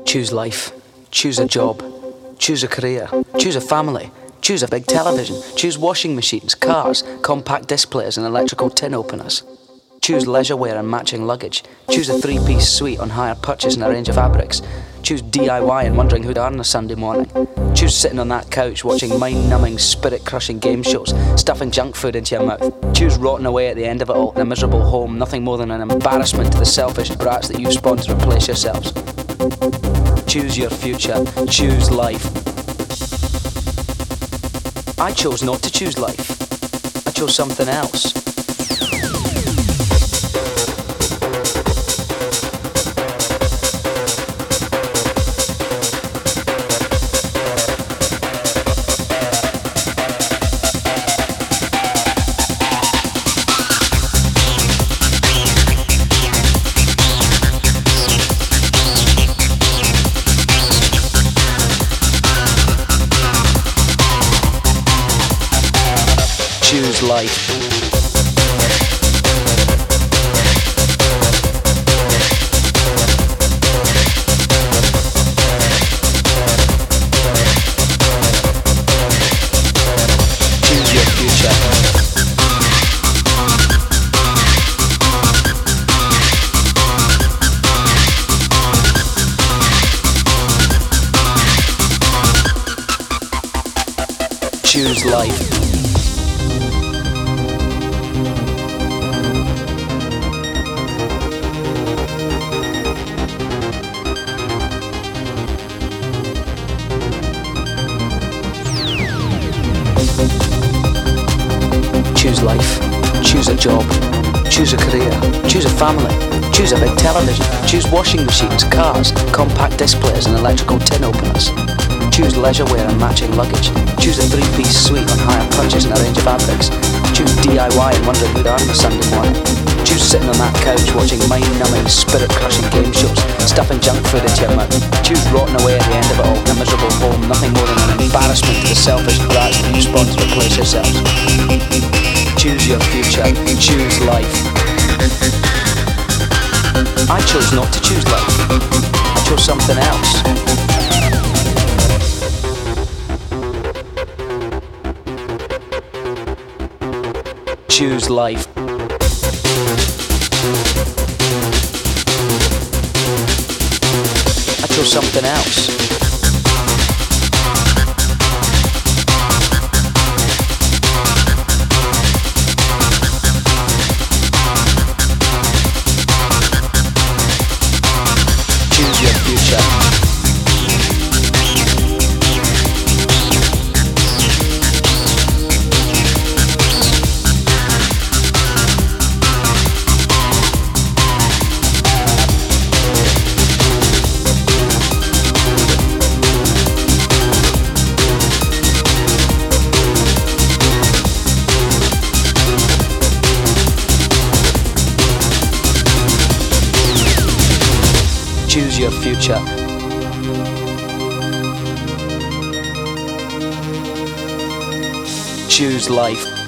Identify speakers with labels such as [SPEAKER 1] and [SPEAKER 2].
[SPEAKER 1] Choose life. Choose a job. Choose a career. Choose a family. Choose a big television. Choose washing machines, cars, compact displays and electrical tin openers. Choose leisure wear and matching luggage. Choose a three-piece suite on hire purchase and a range of fabrics. Choose DIY and wondering who'd earn a Sunday morning. Choose sitting on that couch watching mind-numbing, spirit-crushing game shows, stuffing junk food into your mouth. Choose rotting away at the end of it all in a miserable home, nothing more than an embarrassment to the selfish brats that you spawned to replace yourselves. Choose your future. Choose life. I chose not to choose life. I chose something else. Choose life. Choose your future. Choose life. Choose life. Choose a job. Choose a career. Choose a family. Choose a big television. Choose washing machines, cars, compact displays and electrical tin openers. Choose leisure wear and matching luggage. Choose a three-piece suite on hire purchase and a range of fabrics. Choose DIY and wondering who'd earn a Sunday morning. Choose sitting on that couch watching mind-numbing, spirit-crushing game shows, stuffing junk food into your mouth. Choose rotting away at the end of it all in a miserable home, nothing more than an embarrassment to the selfish brats that you spawned to replace yourselves. Choose your future. Choose life. I chose not to choose life. I chose something else. Choose life. I chose something else. Choose your future. Choose your future. Choose life.